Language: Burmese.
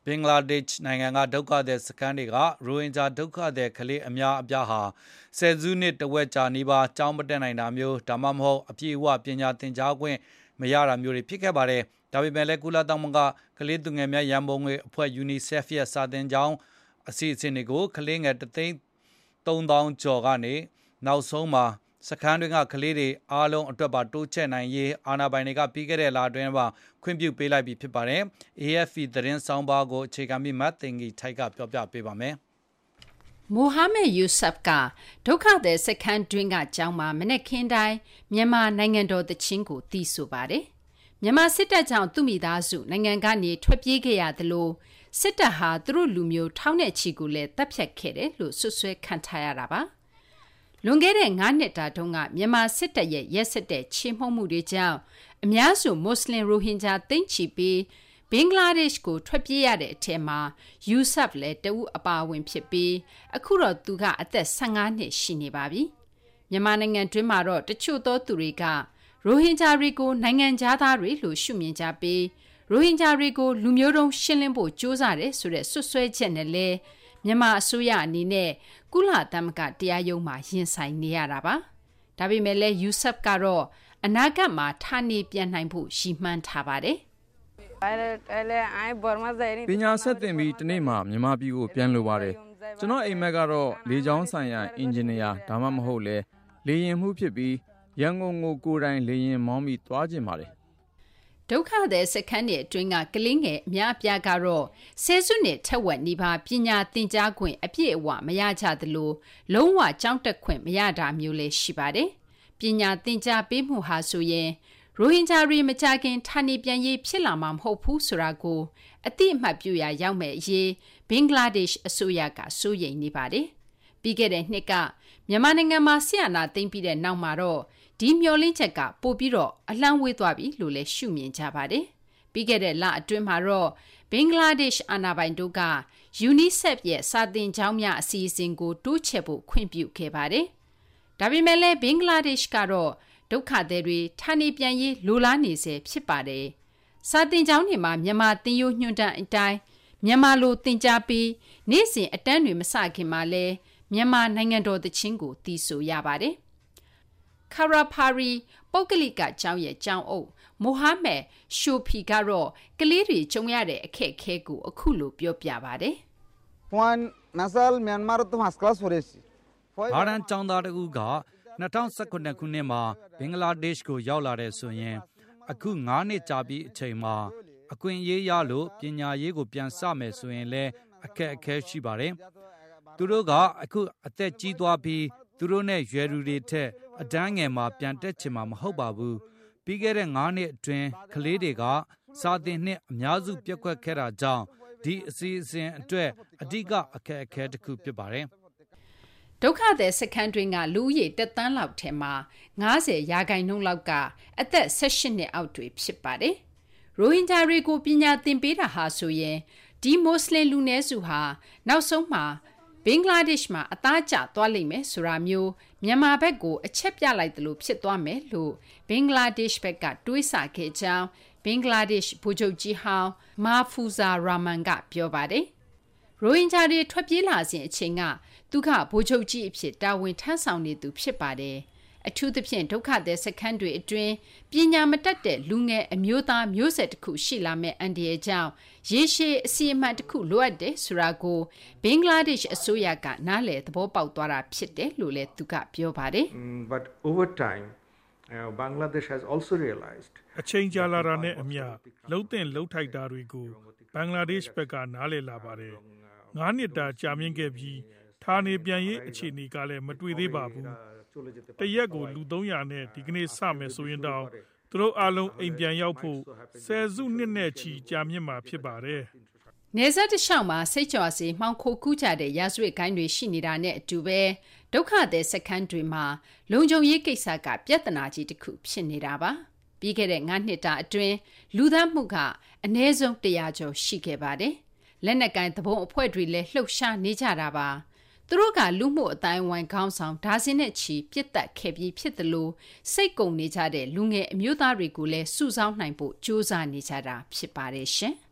င်္ဂလားဒေ့ရှ်နိုင်ငံကဒုက္ခသည်စခန်းတွေကရိုဟင်ဂျာဒုက္ခသည်ကလေးအများအပြားဟာဆယ်စုနှစ်တဝက်ကြာနီးပါးကျောင်းမတက်နိုင်တာမျိုးဒါမှမဟုတ်အပြည့်အဝပညာသင်ကြားခွင့်မရတာမျိုးတွေဖြစ်ခဲ့ပါတယ်။ဒါပေမဲ့လည်းကုလသမဂ္ဂကလေးသူငယ်များရန်ပုံငွေအဖွဲ့ UNICEF ရဲ့စာသင်ကျောင်းအစီအစဉ်တွေကိုကလေးငယ်3,000 ကျော်ကနေနောက်ဆုံးမှာစခန်းတွေကကလေးတွေအားလုံးအတွက်ပါတိုးချဲ့နိုင်ရေးအာဏာပိုင်တွေကပြီးခဲ့တဲ့လအတွင်းမှာခွင့်ပြုပေးလိုက်ပြီဖြစ်ပါတယ်။ AFP သတင်းဆောင်ပါကိုအခြေခံပြီးမတ်တင်ကြီးထိုက်ကပြောပြပေးပါမယ်။မိုဟာမက်ယူဆပ်ကဒုက္ခသည်စခန်းတွင်းကကျောင်းမှာမနေ့ကင်းတိုင်းမြန်မာနိုင်ငံတော်တချင်းကိုတီးဆိုပါတယ်။မြန်မာစစ်တပ်ကြောင့်သူ့မိသားစုနိုင်ငံကနေထွက်ပြေးခဲ့ရသလိုစစ်တပ်ဟာသူတို့လူမျိုးထောင်းတဲ့ချီကိုလည်းတပ်ဖြတ်ခဲ့တယ်လို့ဆွဆွဲခံထားရတာပါ။လွန်ခဲ့တဲ့9နှစ်တာတုန်းကမြန်မာစစ်တပ်ရဲ့ရက်စက်တဲ့ချေမှုန်းမှုတွေကြောင့်အများစုမွတ်စလင်ရိုဟင်ဂျာသိန်းချီပြီးဘင်္ဂလားဒေ့ရှ်ကိုထွက်ပြေးရတဲ့အထက်မှာယူဆပ်လည်းတဦးအပါအဝင်ဖြစ်ပြီးအခုတော့သူကအသက်15နှစ်ရှိနေပါပြီ။မြန်မာနိုင်ငံတွင်းမှာတော့တချို့သောသူတွေကရိုဟင်ဂျာတွေကိုနိုင်ငံသားတွေလို့ရှုမြင်ကြပြီးရိုဟင်ဂျာတွေကိုလူမျိုးတုံးရှင်းလင်းဖို့ကြိုးစားတယ်ဆိုတဲ့ဆွဆွဲချက်နဲ့လည်းမြန်မာအစိုးရအနေနဲ့ကုလသမဂ္ဂတရားရုံးမှာရင်ဆိုင်နေရတာပါ။ဒါပေမဲ့လည်းယူဆပ်ကတော့အနာဂတ်မှာဌာနေပြန်နိုင်ဖို့ရည်မှန်းထားပါတယ်ပညာဆက်သင်ပြီးတနေ့မှမြန်မာပြည်ကိုပြန်လိုပါတယ်။ကျွန်တော်အိမ်မက်ကတော့လေကြောင်းဆိုင်ရာအင်ဂျင်နီယာဒါမှမဟုတ်လဲလေယာဉ်မှုဖြစ်ပြီးရန်ကုန်ကိုကိုယ်တိုင်လေယာဉ်မောင်းပြီးသွားကျင်ပါတယ်ဒုက္ခသည်စခန်းတွေအတွင်းကကလေးငယ်အများအပြားကတော့ဆယ်စုနှစ်ထက်ဝက်နီးပါးပညာသင်ကြားခွင့်အပြည့်အဝမရကြသလိုလုံးဝကျောင်းတက်ခွင့်မရတာမျိုးလည်းရှိပါတယ်။ပညာသင်ကြားပေးမှုဟာဆိုရင်ရိုဟင်ဂျာတွေမကြခင်ဌာနေပြန်ရေးဖြစ်လာမှာမဟုတ်ဘူးဆိုတာကိုအတိအမှတ်ပြုရရောက်မဲ့အရေးဘင်္ဂလားဒေ့ရှ်အစိုးရကစိုးရိမ်နေပါတယ်။ပြီးခဲ့တဲ့နှစ်ကမြန်မာနိုင်ငံမှာဆီယနာသိမ်းပြီးတဲ့နောက်မှာတော့ဒီမျောလင်းချက်ကပို့ပြီးတော့အလှမ်းဝေးသွားပြီလို့လည်းရှုမြင်ကြပါတယ်။ပြီးခဲ့တဲ့လအတွင်းမှာတော့ဘင်္ဂလားဒေ့ရှ်အာဏာပိုင်တို့က UNICEF ရဲ့စာသင်ကျောင်းများအစီအစဉ်ကိုတိုးချဲ့ဖို့ခွင့်ပြုခဲ့ပါတယ်။ဒါပေမဲ့လည်းဘင်္ဂလားဒေ့ရှ်ကတော့ဒုက္ခသည်တွေဌာနေပြန်ရေးလိုလားနေစေဖြစ်ပါတယ်။စာသင်ကျောင်းတွေမှာမြန်မာသင်ရိုးညွှန်းတမ်းအတိုင်းမြန်မာလိုသင်ကြားပြီးနေ့စဉ်အတန်းတွေမစခင်မှာလည်းမြန်မာနိုင်ငံတော်သချင်းကိုတီးဆိုရပါတယ်။ခါရာဖာရီပုဂ္ဂလိကကျောင်းရဲ့ကျောင်းအုပ်မိုဟာမက်ရှိုဖီကတော့ကလေးတွေကြုံရတဲ့အခက်အခဲကိုအခုလိုပြောပြပါတယ်။ဘာရန်ကျောင်းသားတဦးက2019ခုနှစ်မှာဘင်္ဂလားဒေ့ရှ်ကိုရောက်လာတဲ့ဆိုရင်အခု9နှစ်ကြာပြီးအချိန်မှာအခွင့်အရေးရလို့ပညာရေးကိုပြန်စမယ်ဆိုရင်လည်းအခက်အခဲရှိပါတယ်။သူတို့ကအခုအသက်ကြီးသွားပြီးသူတို့နဲ့ရွယ်သူတွေထက်အတန်းငယ်မှာပြန်တက်ချင်မှာမဟုတ်ပါဘူး။ပြီးခဲ့တဲ့9နှစ်အတွင်းကလေးတွေကစာသင်နှစ်အများစုပြတ်ကွက်ခဲ့တာကြောင့်ဒီအစီအစဉ်အတွက်အဓိကအခက်အခဲတစ်ခုဖြစ်ပါတယ်။ဒုက္ခသည်စခန်းတွင်းကလူဦးရေ1 သန်းလောက်ထဲမှာ90%လောက်ကအသက်18နှစ်အောက်တွေဖြစ်ပါတယ်။ရိုဟင်ဂျာတွေကိုပညာသင်ပေးတာဟာဆိုရင်ဒီမွတ်စလင်လူနည်းစုဟာနောက်ဆုံးမှာဘင်္ဂလားဒေ့ရှ်မှာအသားကျသွားလိမ့်မယ်ဆိုတာမျိုးမြန်မာဘက်ကိုအချက်ပြလိုက်တယ်လို့ဖြစ်သွားမယ်လို့ဘင်္ဂလားဒေ့ရှ်ဘက်ကတွေးဆခဲ့ကြောင်းဘင်္ဂလားဒေ့ရှ်ဗိုလ်ချုပ်ကြီးဟောင်းမာဖူဇာရာမန်ကပြောပါတယ်။ရိုဟင်ဂျာတွေထွက်ပြေးလာစဉ်အချိန်ကသူကဗိုလ်ချုပ်ကြီးအဖြစ်တာဝန်ထမ်းဆောင်နေသူဖြစ်ပါတယ်။အထူးသဖြင့်ဒုက္ခသည်စခန်းတွေအတွင်းပညာမတတ်တဲ့လူငယ်အမျိုးသားမျိုးဆက်တစ်ခုရှိလာမဲ့အန်ဒီရဲ့ကြောင့်ရေရှည်အစီအမံတစ်ခုလိုအပ်တယ်ဆိုတာကိုဘင်္ဂလားဒေ့ရှ်အစိုးရကနားလည်သဘောပေါက်သွားတာဖြစ်တယ်လို့လည်းသူကပြောပါတယ်။ But over time Bangladesh has also realized အချိန်ကြာလာတာနဲ့အမျှလှုပ်တဲ့လှုပ်ထိုက်တာတွေကိုဘင်္ဂလားဒေ့ရှ်ဘက်ကနားလည်လာပါတယ်။9နှစ်တာကြာမြင့်ခဲ့ပြီးဌာနေပြန်ရေးအခြေအနေကလည်းမတွေ့သေးပါဘူး။တရက်ကိုလူ300နဲ့ဒီကနေ့စမယ်ဆိုရင်တော့သူတို့အားလုံးအိမ်ပြန်ရောက်ဖို့ဆယ်စုနှစ်နဲ့ချီကြာမြင့်မှာဖြစ်ပါတယ်။နေဆက်တလျှောက်မှာစိတ်ကြော်စီမှောင်ခိုကူးကြတဲ့ရာဇဝတ်ဂိုဏ်းတွေရှိနေတာနဲ့အတူပဲဒုက္ခသည်စခန်းတွေမှာလုံခြုံရေးကိစ္စကပြဿနာကြီးတစ်ခုဖြစ်နေတာပါ။ပြီးခဲ့တဲ့9နှစ်တာအတွင်းလူသတ်မှုကအနည်းဆုံး100ကျော်ရှိခဲ့ပါတယ်။လက်နက်ကိုင်သဘုံအဖွဲ့တွေလည်းလှုပ်ရှားနေကြတာပါ။သူတို့ကလူမှုအတိုင်းဝိုင်းခေါင်းဆောင်ဒါဇင်နဲ့ချီပြစ်တက်ခဲ့ပြီးဖြစ်တယ်လို့စိတ်ကုန်နေကြတဲ့လူငယ်အမျိုးသားတွေကိုလည်းစုဆောင်းနိုင်ဖို့ကြိုးစားနေကြတာဖြစ်ပါတယ်ရှင်။